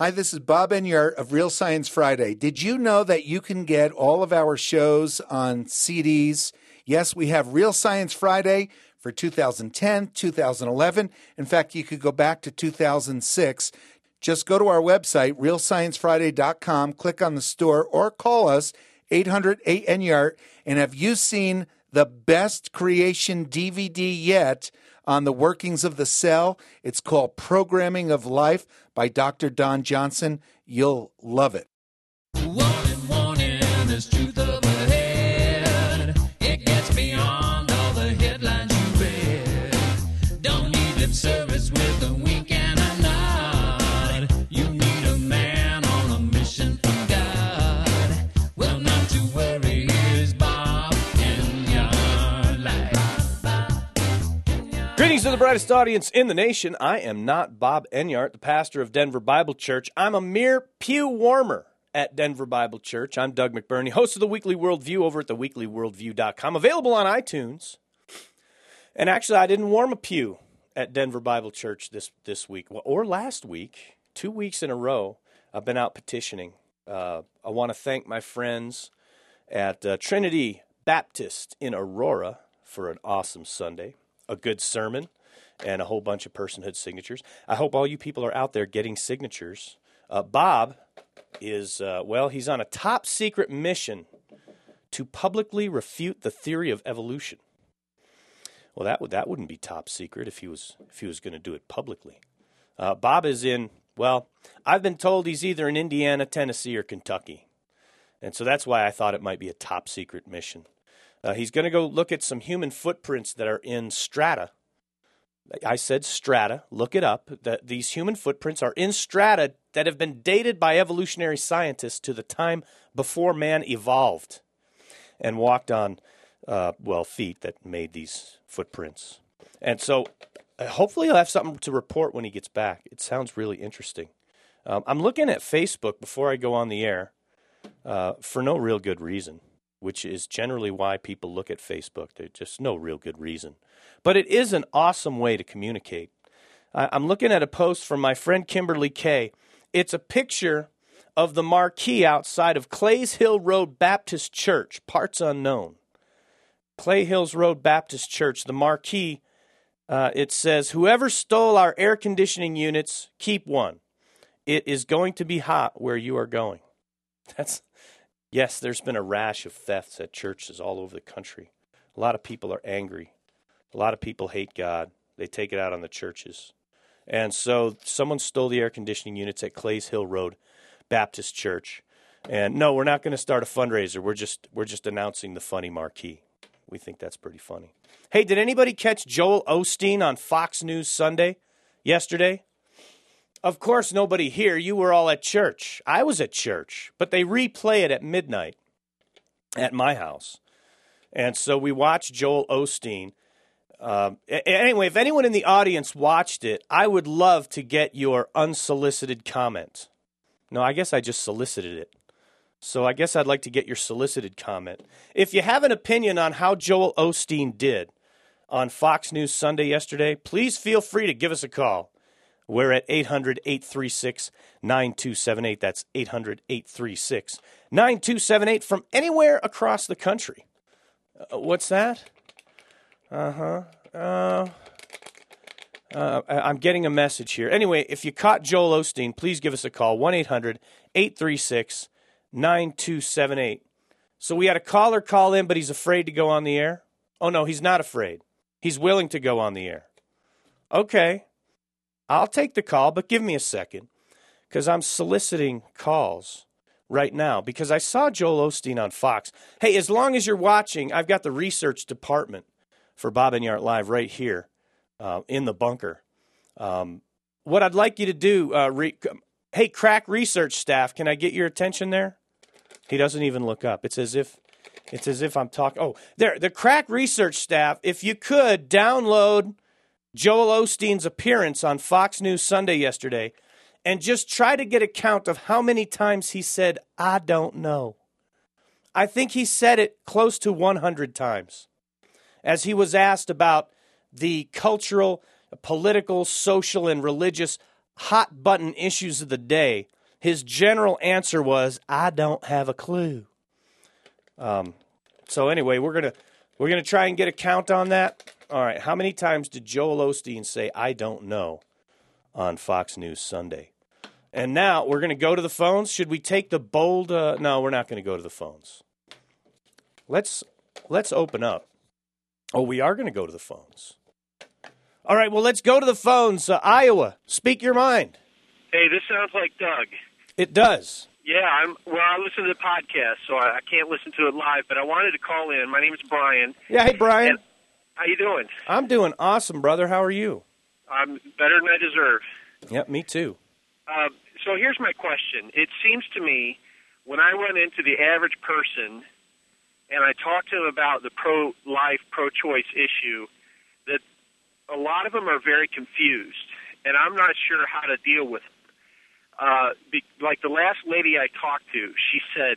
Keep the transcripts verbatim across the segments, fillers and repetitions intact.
Hi, this is Bob Enyart of Real Science Friday. Did you know that you can get all of our shows on C Ds? Yes, we have Real Science Friday for two thousand ten, two thousand eleven. In fact, you could go back to two thousand six. Just go to our website, real science friday dot com, click on the store, or call us, eight hundred eight N Y A R T. And have you seen the best creation D V D yet on the workings of the cell? It's called Programming of Life by Doctor Don Johnson. You'll love it. Warning, warning, there's truth up ahead. It gets beyond all the headlines you read. Don't need lip service with a wink and a nod. You need a man on a mission from God. Well, not to worry, here's Bob Enyart Live. Greetings to the brightest audience in the nation. I am not Bob Enyart, the pastor of Denver Bible Church. I'm a mere pew warmer at Denver Bible Church. I'm Doug McBurney, host of the Weekly Worldview over at the weekly worldview dot com, available on iTunes. And actually, I didn't warm a pew at Denver Bible Church this, this week, or last week, two weeks in a row. I've been out petitioning. Uh, I want to thank my friends at uh, Trinity Baptist in Aurora for an awesome Sunday, a good sermon, and a whole bunch of personhood signatures. I hope all you people are out there getting signatures. Uh, Bob is, uh, well, he's on a top secret mission to publicly refute the theory of evolution. Well, that would that wouldn't be top secret if he was if he was going to do it publicly. Uh, Bob is in, well, I've been told he's either in Indiana, Tennessee, or Kentucky. And so that's why I thought it might be a top secret mission. Uh, he's going to go look at some human footprints that are in strata. I said strata. Look it up. That these human footprints are in strata that have been dated by evolutionary scientists to the time before man evolved and walked on, uh, well, feet that made these footprints. And so uh, hopefully he'll have something to report when he gets back. It sounds really interesting. Um, I'm looking at Facebook before I go on the air uh, for no real good reason, which is generally why people look at Facebook. There's just no real good reason. But it is an awesome way to communicate. I, I'm looking at a post from my friend Kimberly Kay. It's a picture of the marquee outside of Clays Hill Road Baptist Church, parts unknown. Clay Hills Road Baptist Church, the marquee, uh, it says, "Whoever stole our air conditioning units, keep one. It is going to be hot where you are going." That's Yes, there's been a rash of thefts at churches all over the country. A lot of people are angry. A lot of people hate God. They take it out on the churches. And so someone stole the air conditioning units at Clays Hill Road Baptist Church. And no, we're not going to start a fundraiser. We're just we're just announcing the funny marquee. We think that's pretty funny. Hey, did anybody catch Joel Osteen on Fox News Sunday yesterday? Of course, nobody here. You were all at church. I was at church, but they replay it at midnight at my house. And so we watched Joel Osteen. Uh, anyway, if anyone in the audience watched it, I would love to get your unsolicited comment. No, I guess I just solicited it. So I guess I'd like to get your solicited comment. If you have an opinion on how Joel Osteen did on Fox News Sunday yesterday, please feel free to give us a call. We're at eight hundred, eight three six, nine two seven eight. That's eight hundred, eight three six, nine two seven eight from anywhere across the country. Uh, what's that? Uh-huh. Uh, uh, I'm getting a message here. Anyway, if you caught Joel Osteen, please give us a call, one eight hundred, eight three six, nine two seven eight. So we had a caller call in, but he's afraid to go on the air? Oh, no, he's not afraid. He's willing to go on the air. Okay. I'll take the call, but give me a second, because I'm soliciting calls right now, because I saw Joel Osteen on Fox. Hey, as long as you're watching, I've got the research department for Bob Enyart Live right here uh, in the bunker. Um, what I'd like you to do, uh, re- hey, crack research staff, can I get your attention there? He doesn't even look up. It's as if it's as if I'm talking. Oh, there, the crack research staff, if you could download Joel Osteen's appearance on Fox News Sunday yesterday and just try to get a count of how many times he said, "I don't know." I think he said it close to one hundred times as he was asked about the cultural, political, social, and religious hot button issues of the day, his general answer was, I don't have a clue. Um, so anyway, we're gonna we're gonna try and get a count on that. All right, how many times did Joel Osteen say I don't know on Fox News Sunday? And now we're gonna go to the phones. Should we take the bold? Uh, no, we're not gonna go to the phones. Let's let's open up. Oh, we are gonna go to the phones. All right, well, let's go to the phones. Uh, Iowa, speak your mind. Hey, this sounds like Doug. It does. Yeah, I'm. Well, I listen to the podcast, so I, I can't listen to it live. But I wanted to call in. My name is Brian. Yeah, hey, Brian. And how you doing? I'm doing awesome, brother. How are you? I'm better than I deserve. Yep, me too. Uh, so here's my question. It seems to me when I run into the average person and I talk to them about the pro-life, pro-choice issue, that a lot of them are very confused, and I'm not sure how to deal with it. Uh, be, like the last lady I talked to, she said,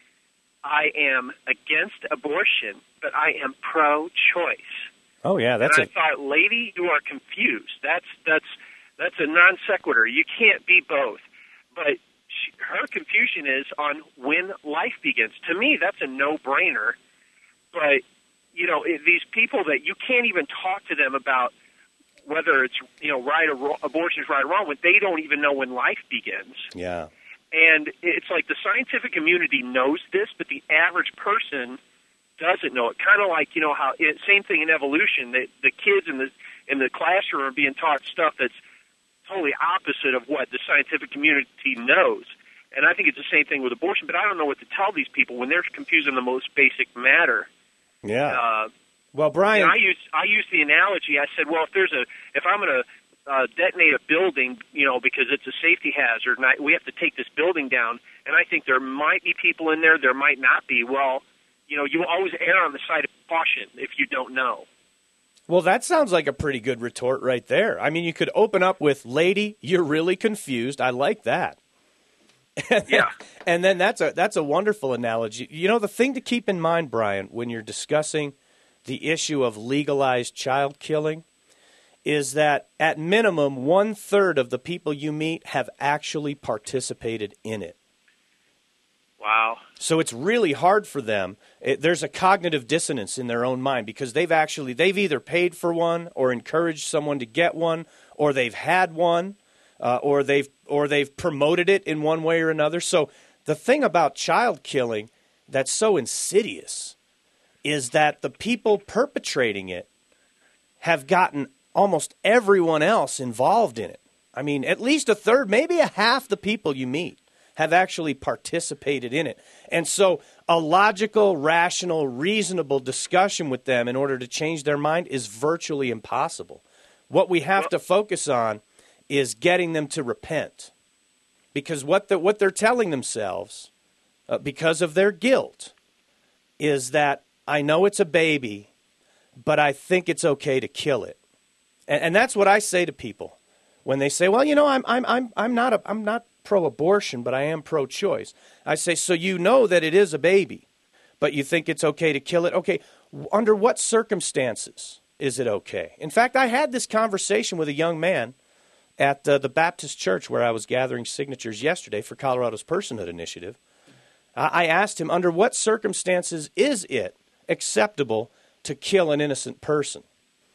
I am against abortion, but I am pro-choice. Oh, yeah, that's and I it. thought, lady, you are confused. That's that's that's a non sequitur. You can't be both. But she, her confusion is on when life begins. To me, that's a no-brainer. But, you know, it, these people that you can't even talk to them about whether it's, you know, right or wrong, abortion is right or wrong, when they don't even know when life begins. Yeah. And it's like the scientific community knows this, but the average person doesn't know it. Kind of like, you know, how it, same thing in evolution. The, the kids in the in the classroom are being taught stuff that's totally opposite of what the scientific community knows. And I think it's the same thing with abortion, but I don't know what to tell these people when they're confused on the most basic matter. Yeah. Uh, well, Brian, you know, I use I use the analogy. I said, well, if there's a if I'm going to uh, detonate a building, you know, because it's a safety hazard, and I, we have to take this building down, and I think there might be people in there, there might not be. Well, you know, you always err on the side of caution if you don't know. Well, that sounds like a pretty good retort right there. I mean, you could open up with, lady, you're really confused. I like that. Yeah. And then that's a that's a wonderful analogy. You know, the thing to keep in mind, Brian, when you're discussing the issue of legalized child killing is that at minimum one-third of the people you meet have actually participated in it. Wow. So it's really hard for them. It, there's a cognitive dissonance in their own mind because they've actually, they've either paid for one or encouraged someone to get one, or they've had one, uh, or they've or they've promoted it in one way or another. So the thing about child killing that's so insidious is that the people perpetrating it have gotten almost everyone else involved in it. I mean, at least a third, maybe a half the people you meet have actually participated in it. And so a logical, rational, reasonable discussion with them in order to change their mind is virtually impossible. What we have to focus on is getting them to repent. Because what, the, what they're telling themselves, uh, because of their guilt, is that I know it's a baby, but I think it's okay to kill it. And, and that's what I say to people when they say, well, you know, I'm, I'm, I'm, I'm not a, I'm not pro-abortion, but I am pro-choice. I say, so you know that it is a baby, but you think it's okay to kill it? Okay, under what circumstances is it okay? In fact, I had this conversation with a young man at uh, the Baptist church where I was gathering signatures yesterday for Colorado's Personhood Initiative. Uh, I asked him, under what circumstances is it acceptable to kill an innocent person?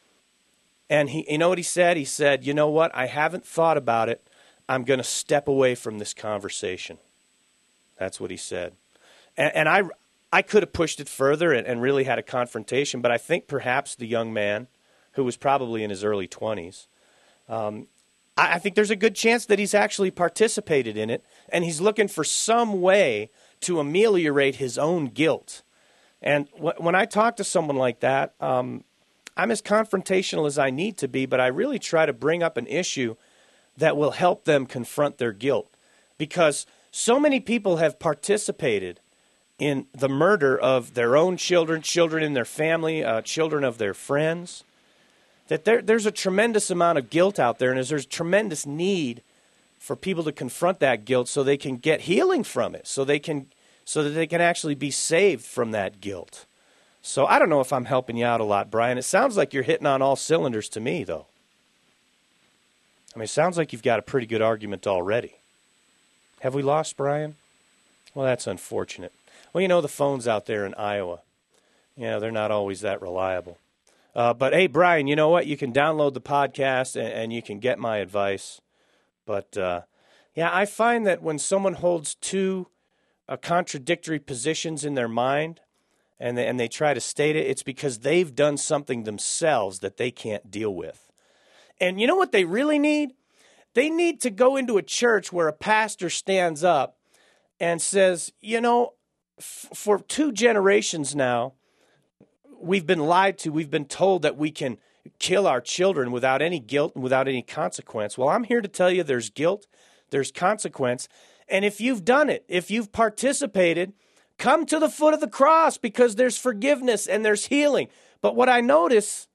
And he, you know what he said? He said, you know what? I haven't thought about it. I'm going to step away from this conversation. That's what he said. And, and I, I could have pushed it further and, and really had a confrontation, but I think perhaps the young man, who was probably in his early twenties, um, I, I think there's a good chance that he's actually participated in it, and he's looking for some way to ameliorate his own guilt. And wh- when I talk to someone like that, um, I'm as confrontational as I need to be, but I really try to bring up an issue that will help them confront their guilt. Because so many people have participated in the murder of their own children, children in their family, uh, children of their friends, that there, there's a tremendous amount of guilt out there, and there's tremendous need for people to confront that guilt so they can get healing from it, so they can, so that they can actually be saved from that guilt. So I don't know if I'm helping you out a lot, Brian. It sounds like you're hitting on all cylinders to me, though. I mean, it sounds like you've got a pretty good argument already. Have we lost Brian? Well, that's unfortunate. Well, you know, the phones out there in Iowa, yeah, they're not always that reliable. Uh, but, hey, Brian, you know what? You can download the podcast and, and you can get my advice. But, uh, yeah, I find that when someone holds two uh, contradictory positions in their mind and they, and they try to state it, it's because they've done something themselves that they can't deal with. And you know what they really need? They need to go into a church where a pastor stands up and says, you know, f- for two generations now, we've been lied to. We've been told that we can kill our children without any guilt and without any consequence. Well, I'm here to tell you there's guilt, there's consequence. And if you've done it, if you've participated, come to the foot of the cross because there's forgiveness and there's healing. But what I notice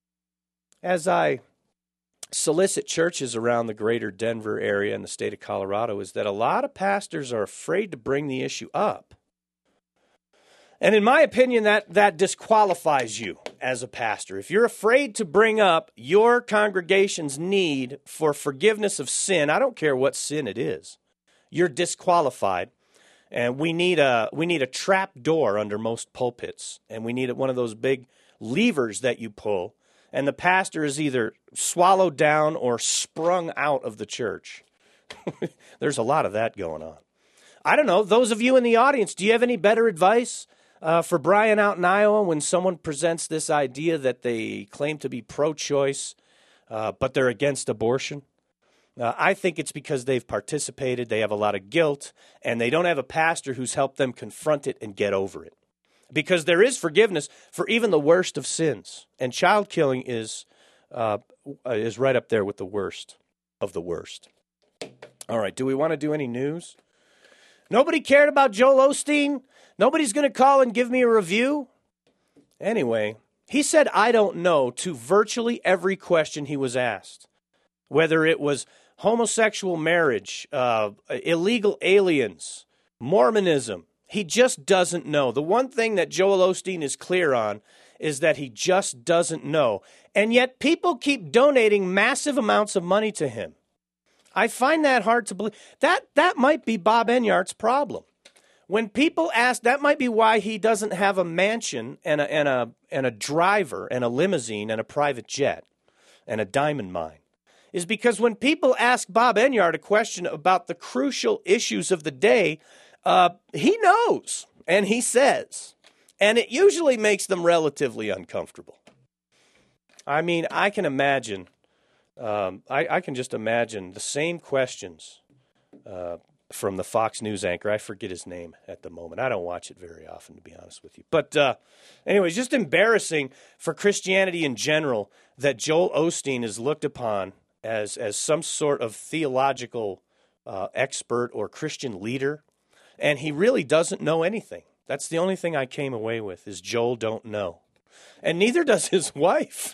as I solicit churches around the greater Denver area and the state of Colorado is that a lot of pastors are afraid to bring the issue up. And in my opinion, that, that disqualifies you as a pastor. If you're afraid to bring up your congregation's need for forgiveness of sin, I don't care what sin it is, you're disqualified. And we need a we need a trap door under most pulpits, and we need one of those big levers that you pull, and the pastor is either swallowed down or sprung out of the church. There's a lot of that going on. I don't know. Those of you in the audience, do you have any better advice uh, for Brian out in Iowa when someone presents this idea that they claim to be pro-choice, uh, but they're against abortion? Uh, I think it's because they've participated, they have a lot of guilt, and they don't have a pastor who's helped them confront it and get over it. Because there is forgiveness for even the worst of sins, and child killing is uh, is right up there with the worst of the worst. All right, do we want to do any news? Nobody cared about Joel Osteen? Nobody's going to call and give me a review? Anyway, he said, I don't know, to virtually every question he was asked. Whether it was homosexual marriage, uh, illegal aliens, Mormonism, he just doesn't know. The one thing that Joel Osteen is clear on is that he just doesn't know. And yet people keep donating massive amounts of money to him. I find that hard to believe. That that might be Bob Enyart's problem. When people ask, that might be why he doesn't have a mansion and a, and a, and a driver and a limousine and a private jet and a diamond mine, is because when people ask Bob Enyart a question about the crucial issues of the day, uh, he knows and he says, and it usually makes them relatively uncomfortable. I mean, I can imagine, um, I, I can just imagine the same questions uh, from the Fox News anchor. I forget his name at the moment. I don't watch it very often, to be honest with you. But uh, anyway, it's just embarrassing for Christianity in general that Joel Osteen is looked upon as as some sort of theological uh, expert or Christian leader, and he really doesn't know anything. That's the only thing I came away with, is Joel don't know. And neither does his wife.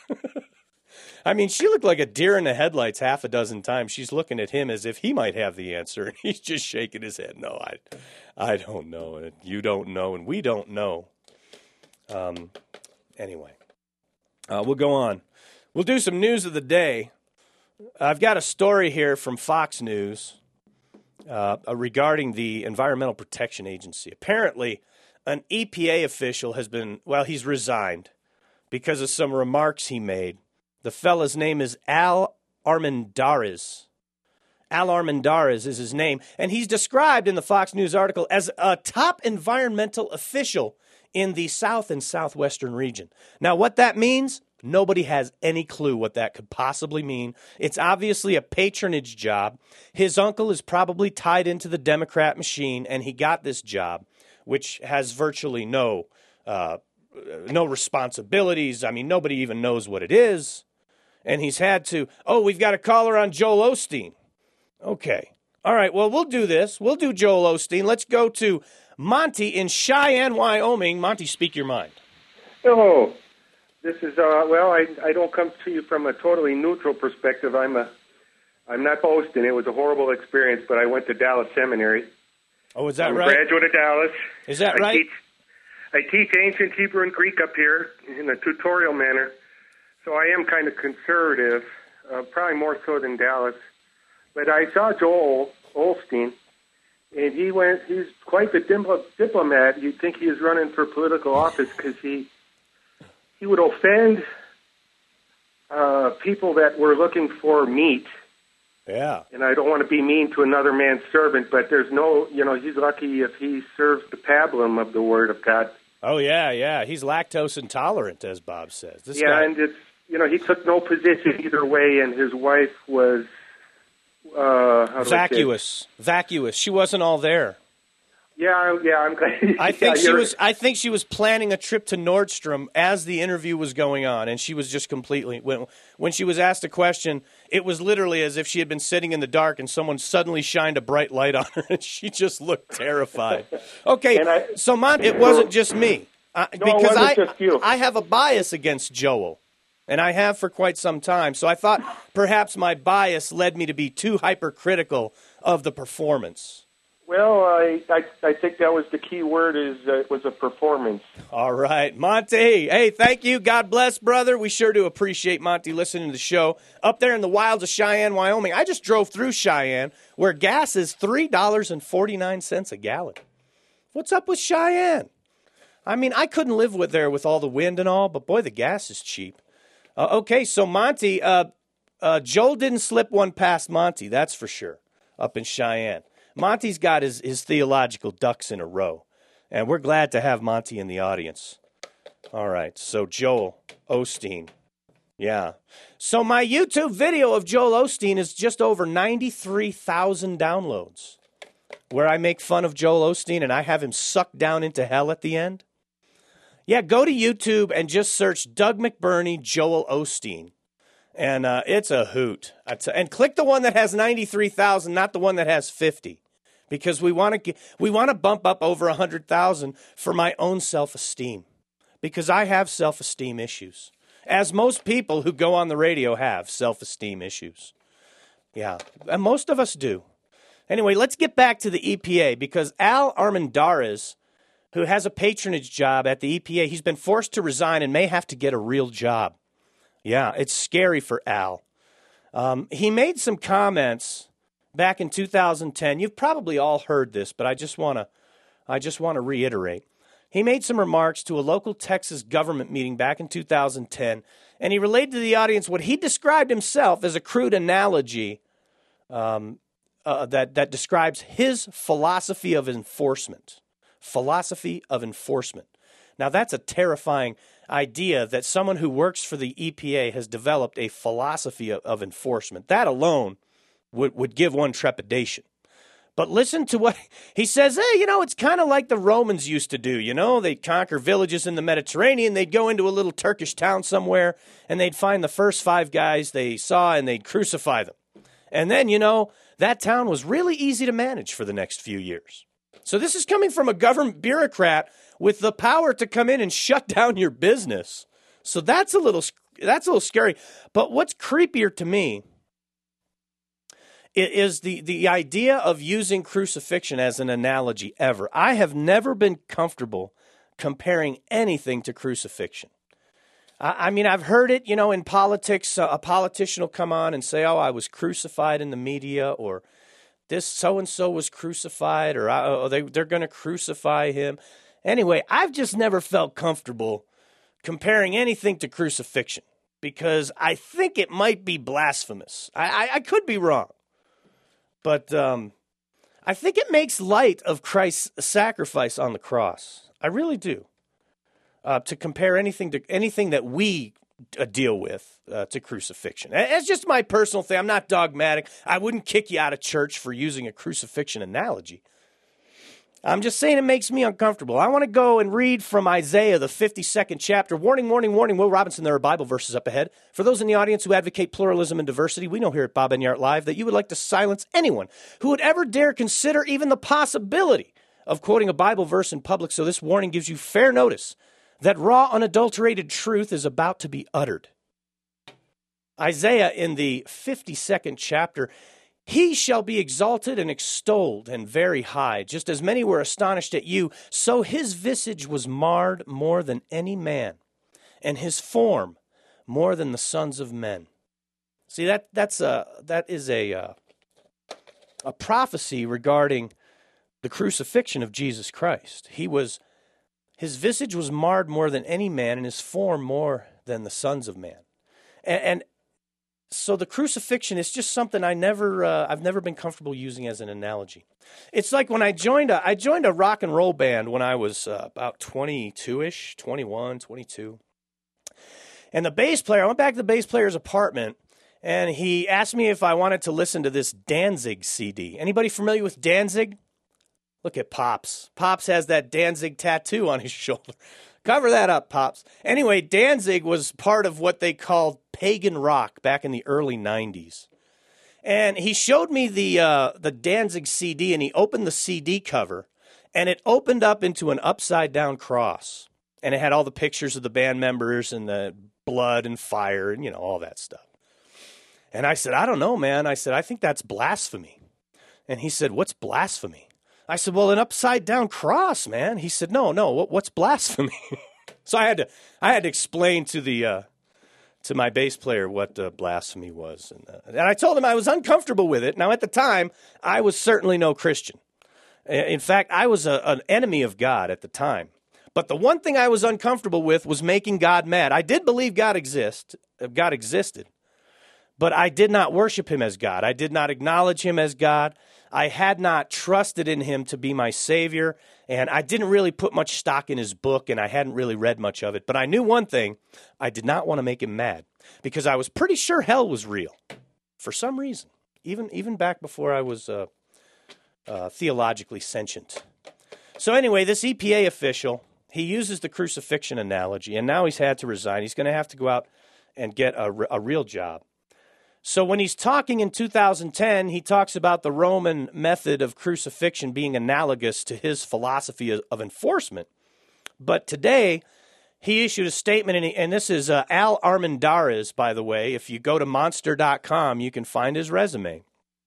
I mean, she looked like a deer in the headlights half a dozen times. She's looking at him as if he might have the answer, and he's just shaking his head. No, I, I don't know, and you don't know, and we don't know. Um, anyway, uh, we'll go on. We'll do some news of the day. I've got a story here from Fox News uh, regarding the Environmental Protection Agency. Apparently, an E P A official has been, well, he's resigned because of some remarks he made. The fella's name is Al Armendariz. Al Armendariz is his name, and he's described in the Fox News article as a top environmental official in the south and southwestern region. Now, what that means, nobody has any clue what that could possibly mean. It's obviously a patronage job. His uncle is probably tied into the Democrat machine, and he got this job, which has virtually no uh, no responsibilities. I mean, nobody even knows what it is. And he's had to, oh, we've got a caller on Joel Osteen. Okay. All right, well, we'll do this. We'll do Joel Osteen. Let's go to Monty in Cheyenne, Wyoming. Monty, speak your mind. Hello. This is, uh, well, I, I don't come to you from a totally neutral perspective. I'm a, I'm not boasting. It was a horrible experience, but I went to Dallas Seminary. Oh, is that I'm right? a graduate of Dallas. Is that I right? Teach, I teach ancient Hebrew and Greek up here in a tutorial manner. So I am kind of conservative. uh, probably more so than Dallas. But I saw Joel Osteen, and he went. He's quite the dipl- diplomat. You'd think he was running for political office because he he would offend uh, people that were looking for meat. Yeah. And I don't want to be mean to another man's servant, but there's no, you know, he's lucky if he serves the pablum of the Word of God. Oh, yeah, yeah. He's lactose intolerant, as Bob says. This yeah, guy... and it's, you know, he took no position either way, and his wife was, uh, how do vacuous. I say? Vacuous. She wasn't all there. Yeah, yeah, I'm glad. I think yeah, she was. I think she was planning a trip to Nordstrom as the interview was going on, and she was just completely. When when she was asked a question, it was literally as if she had been sitting in the dark, and someone suddenly shined a bright light on her, and she just looked terrified. Okay, I, so Mont, it wasn't just me, uh, no, because it wasn't I just you. I have a bias against Joel, and I have for quite some time. So I thought perhaps my bias led me to be too hypercritical of the performance. Well, I, I I think that was the key word. Is uh, it was a performance. All right, Monty. Hey, thank you. God bless, brother. We sure do appreciate Monty listening to the show. Up there in the wilds of Cheyenne, Wyoming. I just drove through Cheyenne, where gas is three dollars and forty-nine cents a gallon. What's up with Cheyenne? I mean, I couldn't live with there with all the wind and all, but boy, the gas is cheap. Uh, okay, so Monty, uh, uh, Joel didn't slip one past Monty, that's for sure, up in Cheyenne. Monty's got his, his theological ducks in a row, and we're glad to have Monty in the audience. All right, so Joel Osteen. Yeah. So my YouTube video of Joel Osteen is just over ninety-three thousand downloads, where I make fun of Joel Osteen and I have him sucked down into hell at the end. Yeah, go to YouTube and just search Doug McBurney, Joel Osteen. And uh, it's a hoot. And click the one that has ninety-three thousand, not the one that has fifty. Because we want to we want to bump up over one hundred thousand for my own self-esteem. Because I have self-esteem issues. As most people who go on the radio have self-esteem issues. Yeah, and most of us do. Anyway, let's get back to the E P A. Because Al Armendariz, who has a patronage job at the E P A, he's been forced to resign and may have to get a real job. Yeah, it's scary for Al. Um, he made some comments back in two thousand ten. You've probably all heard this, but I just want to I just want to reiterate. He made some remarks to a local Texas government meeting back in two thousand ten, and he relayed to the audience what he described himself as a crude analogy um, uh, that, that describes his philosophy of enforcement. Philosophy of enforcement. Now, that's a terrifying idea that someone who works for the E P A has developed a philosophy of, of enforcement. That alone would, would give one trepidation. But listen to what he says. Hey, you know, it's kind of like the Romans used to do. You know, they'd conquer villages in the Mediterranean. They'd go into a little Turkish town somewhere, and they'd find the first five guys they saw, and they'd crucify them. And then, you know, that town was really easy to manage for the next few years. So this is coming from a government bureaucrat with the power to come in and shut down your business. So that's a little that's a little scary. But what's creepier to me is the, the idea of using crucifixion as an analogy ever. I have never been comfortable comparing anything to crucifixion. I, I mean, I've heard it, you know, in politics. Uh, a politician will come on and say, oh, I was crucified in the media, or this so-and-so was crucified, or oh, they, they're going to crucify him. Anyway, I've just never felt comfortable comparing anything to crucifixion because I think it might be blasphemous. I, I, I could be wrong. But um, I think it makes light of Christ's sacrifice on the cross. I really do. Uh, to compare anything to anything that we uh, deal with uh, to crucifixion. It's just my personal thing. I'm not dogmatic. I wouldn't kick you out of church for using a crucifixion analogy. I'm just saying it makes me uncomfortable. I want to go and read from Isaiah, the fifty-second chapter. Warning, warning, warning. Will Robinson, there are Bible verses up ahead. For those in the audience who advocate pluralism and diversity, we know here at Bob Enyart Live that you would like to silence anyone who would ever dare consider even the possibility of quoting a Bible verse in public. So this warning gives you fair notice that raw, unadulterated truth is about to be uttered. Isaiah in the fifty-second chapter, he shall be exalted and extolled and very high. Just as many were astonished at you, so his visage was marred more than any man, and his form more than the sons of men. See, that that's a that is a uh, a prophecy regarding the crucifixion of Jesus Christ. He was his visage was marred more than any man, and his form more than the sons of man. And, and so the crucifixion is just something I never uh, I've never been comfortable using as an analogy. It's like when I joined a I joined a rock and roll band when I was uh, about twenty-two-ish, twenty-one, twenty-two. And the bass player, I went back to the bass player's apartment, and he asked me if I wanted to listen to this Danzig C D. Anybody familiar with Danzig? Look at Pops. Pops has that Danzig tattoo on his shoulder. Cover that up, Pops. Anyway, Danzig was part of what they called pagan rock back in the early nineties. And he showed me the uh, the Danzig C D, and he opened the C D cover, and it opened up into an upside-down cross. And it had all the pictures of the band members and the blood and fire and, you know, all that stuff. And I said, I don't know, man. I said, I think that's blasphemy. And he said, what's blasphemy? I said, well, an upside-down cross, man. He said, no, no, what, what's blasphemy? So I had to I had to explain to the uh, to my bass player what uh, blasphemy was. And, uh, and I told him I was uncomfortable with it. Now, at the time, I was certainly no Christian. In fact, I was a, an enemy of God at the time. But the one thing I was uncomfortable with was making God mad. I did believe God exist, God existed, but I did not worship him as God. I did not acknowledge him as God. I had not trusted in him to be my Savior, and I didn't really put much stock in his book, and I hadn't really read much of it. But I knew one thing. I did not want to make him mad because I was pretty sure hell was real for some reason, even, even back before I was uh, uh, theologically sentient. So anyway, this E P A official, he uses the crucifixion analogy, and now he's had to resign. He's going to have to go out and get a, a real job. So when he's talking in two thousand ten, he talks about the Roman method of crucifixion being analogous to his philosophy of, of enforcement. But today, he issued a statement, and, he, and this is uh, Al Armendariz, by the way. If you go to monster dot com, you can find his resume.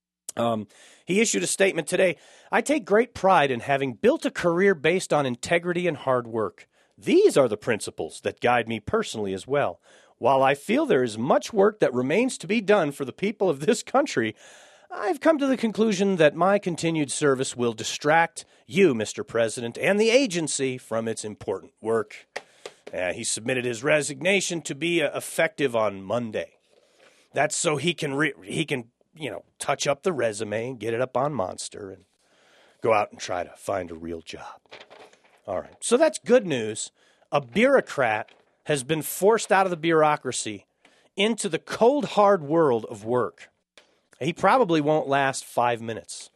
Um, he issued a statement today. I take great pride in having built a career based on integrity and hard work. These are the principles that guide me personally as well. While I feel there is much work that remains to be done for the people of this country, I've come to the conclusion that my continued service will distract you, Mister President, and the agency from its important work. Uh, he submitted his resignation to be uh, effective on Monday. That's so he can re- he can you know touch up the resume and get it up on Monster and go out and try to find a real job. All right, so that's good news. A bureaucrat has been forced out of the bureaucracy into the cold, hard world of work. He probably won't last five minutes.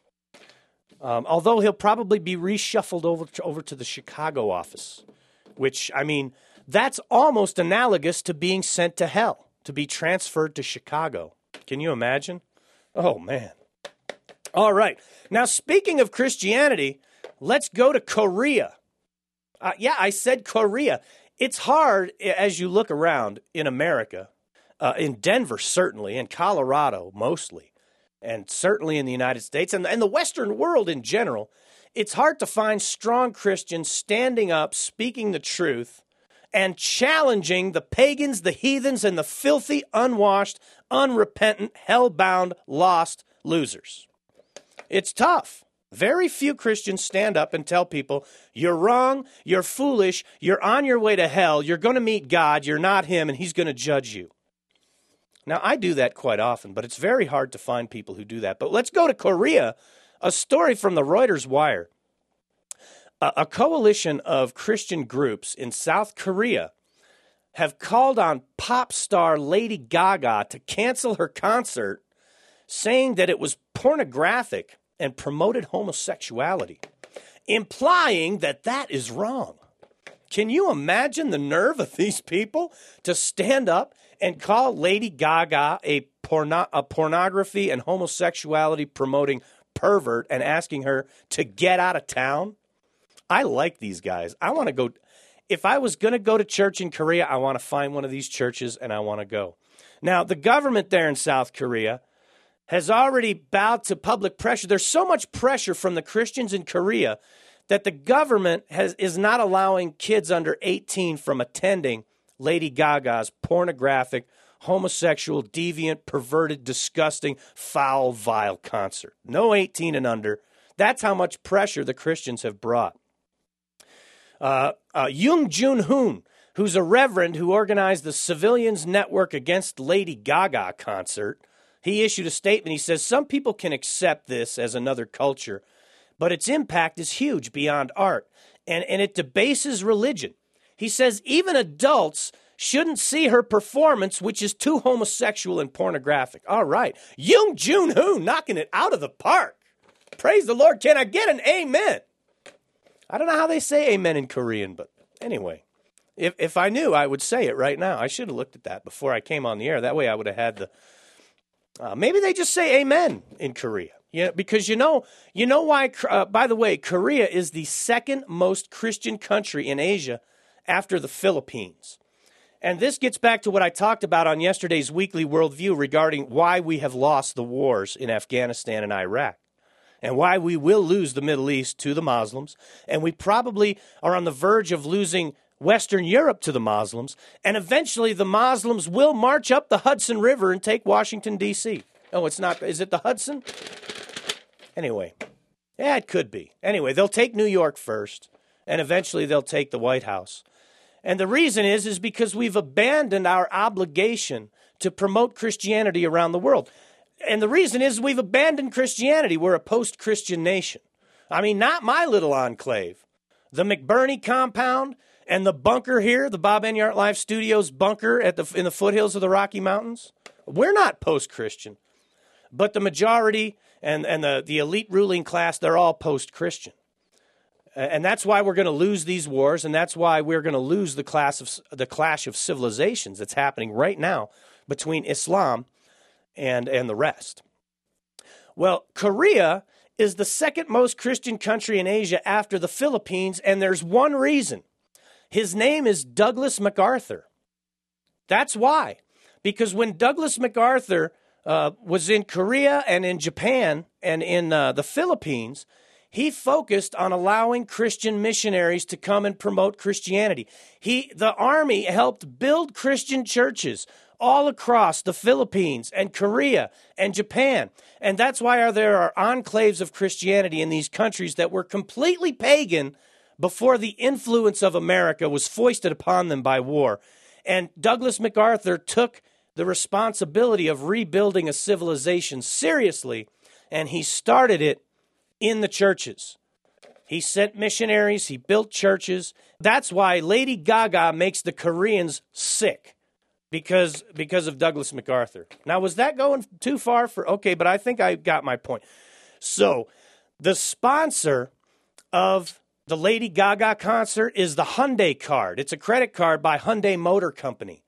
Um, although he'll probably be reshuffled over to, over to the Chicago office, which, I mean, that's almost analogous to being sent to hell, to be transferred to Chicago. Can you imagine? Oh, man. All right. Now, speaking of Christianity, let's go to Korea. Uh, yeah, I said Korea. It's hard as you look around in America, uh, in Denver certainly, in Colorado mostly, and certainly in the United States and, and the Western world in general. It's hard to find strong Christians standing up, speaking the truth, and challenging the pagans, the heathens, and the filthy, unwashed, unrepentant, hell-bound, lost losers. It's tough. Very few Christians stand up and tell people, you're wrong, you're foolish, you're on your way to hell, you're going to meet God, you're not him, and he's going to judge you. Now, I do that quite often, but it's very hard to find people who do that. But let's go to Korea, a story from the Reuters Wire. A, a coalition of Christian groups in South Korea have called on pop star Lady Gaga to cancel her concert, saying that it was pornographic and promoted homosexuality, implying that that is wrong. Can you imagine the nerve of these people to stand up and call Lady Gaga a, porno- a pornography and homosexuality promoting pervert and asking her to get out of town? I like these guys. I want to go. If I was going to go to church in Korea, I want to find one of these churches and I want to go. Now, the government there in South Korea has already bowed to public pressure. There's so much pressure from the Christians in Korea that the government has is not allowing kids under eighteen from attending Lady Gaga's pornographic, homosexual, deviant, perverted, disgusting, foul, vile concert. No eighteen and under. That's how much pressure the Christians have brought. Uh, uh, Jung Jun-hoon, who's a reverend who organized the Civilians Network Against Lady Gaga concert, he issued a statement. He says, some people can accept this as another culture, but its impact is huge beyond art, and, and it debases religion. He says even adults shouldn't see her performance, which is too homosexual and pornographic. All right. Jung Jun-hoon knocking it out of the park. Praise the Lord. Can I get an amen? I don't know how they say amen in Korean, but anyway, if if I knew, I would say it right now. I should have looked at that before I came on the air. That way I would have had the, uh, maybe they just say amen in Korea. Yeah, because you know, you know why, uh, by the way, Korea is the second most Christian country in Asia after the Philippines. And this gets back to what I talked about on yesterday's Weekly Worldview regarding why we have lost the wars in Afghanistan and Iraq, and why we will lose the Middle East to the Muslims, and we probably are on the verge of losing Western Europe to the Muslims, and eventually the Muslims will march up the Hudson River and take Washington, D C Oh, it's not, is it the Hudson? Anyway, yeah, it could be. Anyway, they'll take New York first, and eventually they'll take the White House. And the reason is, is because we've abandoned our obligation to promote Christianity around the world. And the reason is we've abandoned Christianity. We're a post-Christian nation. I mean, not my little enclave. The McBurney compound and the bunker here, the Bob Enyart Live Studios bunker at the in the foothills of the Rocky Mountains, we're not post-Christian. But the majority and, and the, the elite ruling class, they're all post-Christian. And that's why we're going to lose these wars, and that's why we're going to lose the class of the clash of civilizations that's happening right now between Islam and, and the rest. Well, Korea is the second most Christian country in Asia after the Philippines, and there's one reason. His name is Douglas MacArthur. That's why. Because when Douglas MacArthur uh, was in Korea and in Japan and in uh, the Philippines, he focused on allowing Christian missionaries to come and promote Christianity. He, the army helped build Christian churches all across the Philippines and Korea and Japan. And that's why there are enclaves of Christianity in these countries that were completely pagan before the influence of America was foisted upon them by war. And Douglas MacArthur took the responsibility of rebuilding a civilization seriously, and he started it in the churches. He sent missionaries, he built churches. That's why Lady Gaga makes the Koreans sick, because because of Douglas MacArthur. Now, was that going too far for, okay, but I think I got my point. So, the sponsor of the Lady Gaga concert is the Hyundai card. It's a credit card by Hyundai Motor Company.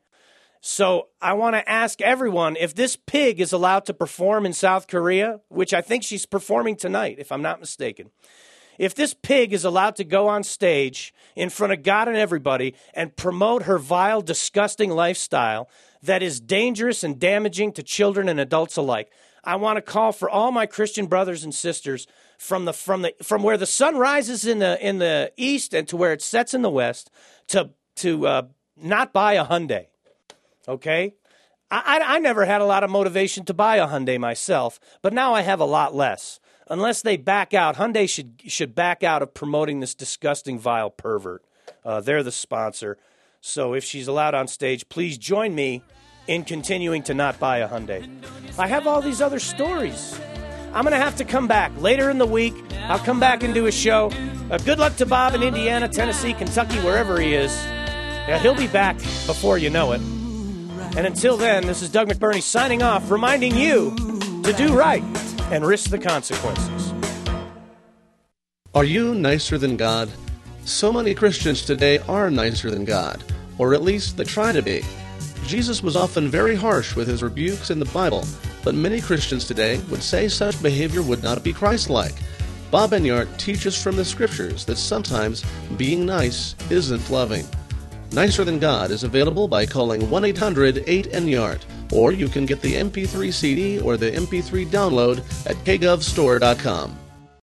So I want to ask everyone if this pig is allowed to perform in South Korea, which I think she's performing tonight, if I'm not mistaken. If this pig is allowed to go on stage in front of God and everybody and promote her vile, disgusting lifestyle that is dangerous and damaging to children and adults alike, I want to call for all my Christian brothers and sisters from the from the from where the sun rises in the in the east and to where it sets in the west to to uh, not buy a Hyundai. Okay, I, I I never had a lot of motivation to buy a Hyundai myself, but now I have a lot less. Unless they back out, Hyundai should should back out of promoting this disgusting, vile pervert. Uh, they're the sponsor. So if she's allowed on stage, please join me in continuing to not buy a Hyundai. I have all these other stories. I'm going to have to come back later in the week. I'll come back and do a show. Uh, good luck to Bob in Indiana, Tennessee, Kentucky, wherever he is. Yeah, he'll be back before you know it. And until then, this is Doug McBurney signing off, reminding you to do right and risk the consequences. Are you nicer than God? So many Christians today are nicer than God, or at least they try to be. Jesus was often very harsh with his rebukes in the Bible, but many Christians today would say such behavior would not be Christ-like. Bob Enyart teaches from the Scriptures that sometimes being nice isn't loving. Nicer Than God is available by calling one eight hundred eight N Y A R T, or you can get the M P three C D or the M P three download at k gov store dot com.